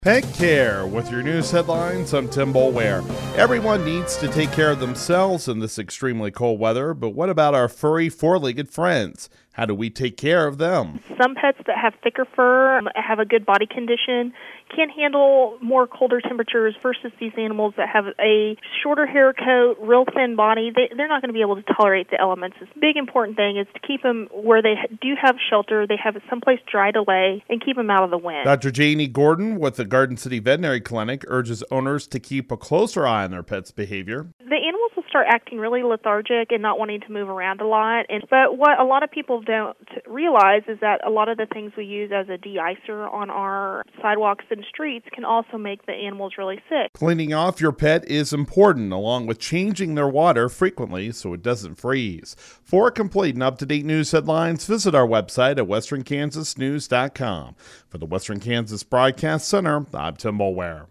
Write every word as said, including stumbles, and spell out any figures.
Pet Care with your news headlines. I'm Tim Boulware. Everyone needs to take care of themselves in this extremely cold weather, but what about our furry four-legged friends? How do we take care of them? Some pets that have thicker fur, have a good body condition, can handle more colder temperatures versus these animals that have a shorter hair coat, real thin body. They, they're not going to be able to tolerate the elements. The big important thing is to keep them where they do have shelter, they have someplace dry to lay, and keep them out of the wind. Doctor Janie Gordon with the Garden City Veterinary Clinic urges owners to keep a closer eye on their pet's behavior. The animals will start acting really lethargic and not wanting to move around a lot. And but what a lot of people don't realize is that a lot of the things we use as a de-icer on our sidewalks and streets can also make the animals really sick. Cleaning off your pet is important, along with changing their water frequently so it doesn't freeze. For complete and up-to-date news headlines, visit our website at western kansas news dot com. For the Western Kansas Broadcast Center, I'm Tim Boulware.